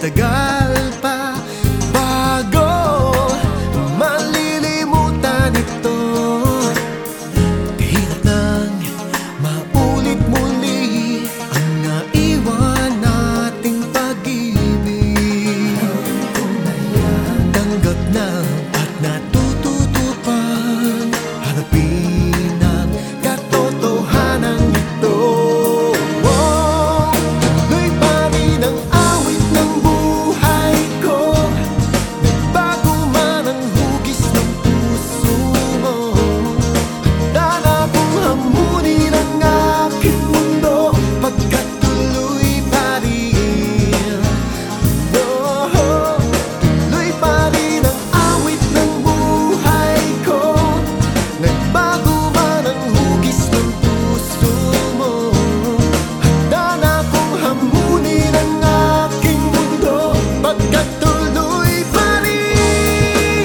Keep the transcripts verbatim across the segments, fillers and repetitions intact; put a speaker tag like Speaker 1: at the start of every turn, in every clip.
Speaker 1: Tatagal pa bago malilimutan ito. Kahirap nang maulit muli ang naiwan nating pag-ibig. Tanggap na at natututupan, harapin ang katotohanan ito. Tuloy pa rin ang awit ng buhay ko, nagbago man ang hugis ng puso mo. Handa na kong hamunin ang aking mundo, pagkat tuloy pa rin. Oh, tuloy pa rin ang awit ng buhay ko, nagbago man ang hugis ng puso mo. Handa na kong hamunin ang aking mundo, pagkat tuloy pa rin.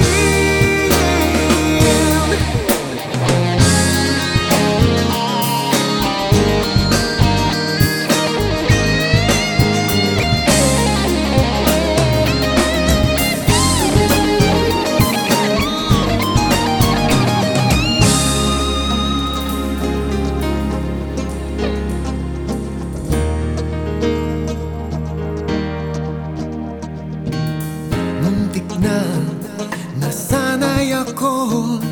Speaker 1: Muntik na nasanay ako